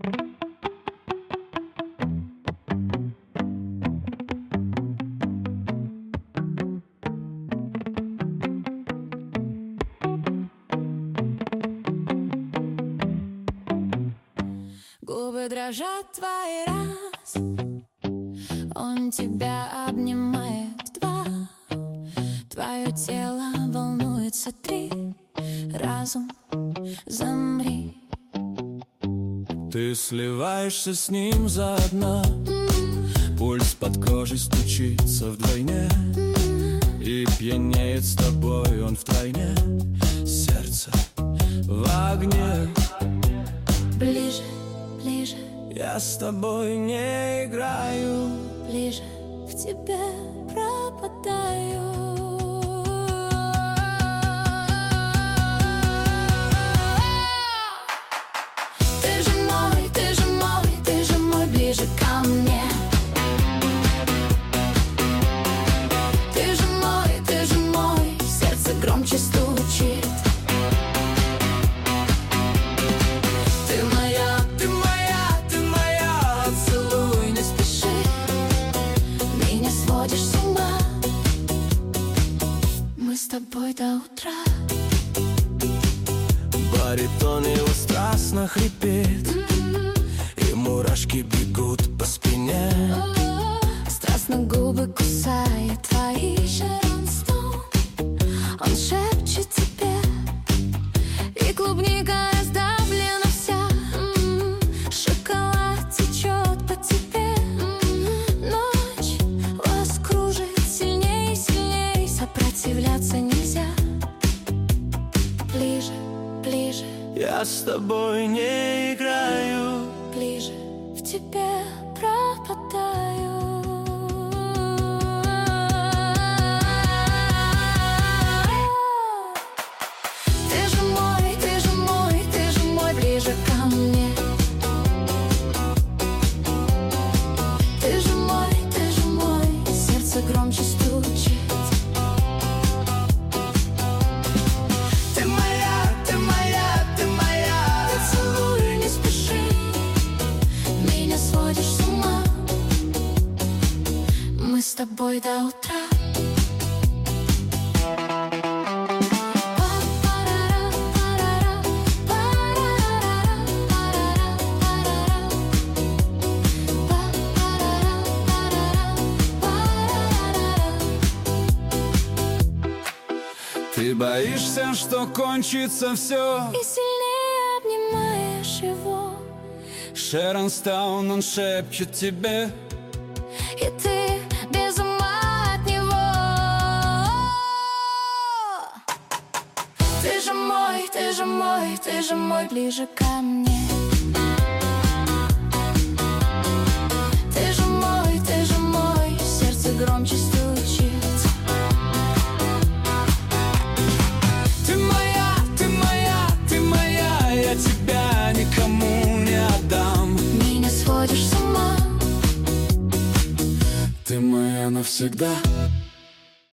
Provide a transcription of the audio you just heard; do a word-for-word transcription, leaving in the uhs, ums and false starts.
Губы дрожат твои раз, он тебя обнимает два, твое тело волнуется три, разум замри. Ты сливаешься с ним заодно, пульс под кожей стучится вдвойне, и пьянеет с тобой он втройне, сердце в огне. Ближе, ближе, я с тобой не играю, ближе к тебе пропадаю. Ты же мой, ты же мой, ты же мой, ближе ко мне. Ты же мой, ты же мой, сердце громче стучит. Мы с тобой до утра. Баритон его страстно хрипит, mm-hmm. и мурашки бегут по спине. Oh, страстно губы кусает твои. Шерон Стоун, он шепчет тебе, и клубника раздавлена вся. Mm-hmm. Шоколад течет по тебе. Mm-hmm. Ночь вас кружит сильней, сильней, сопротивляться нельзя. Ближе, ближе, я с тобой не играю, ближе в тебе пропадаю. Ты же мой, ты же мой, ты же мой, ближе ко мне. Ты же мой, ты же мой, сердце громче стучит. С тобой до утра. Ты боишься, что кончится все, и сильнее обнимаешь его. Шерон Стоун, он шепчет тебе, и ты без ума от него. Ты же мой, ты же мой, ты же мой, ближе ко мне. Ты же мой, ты же мой, сердце громче стучит. Ты моя, ты моя, ты моя, я тебя никому не отдам. Меня сводишь с ума. Ты моя навсегда.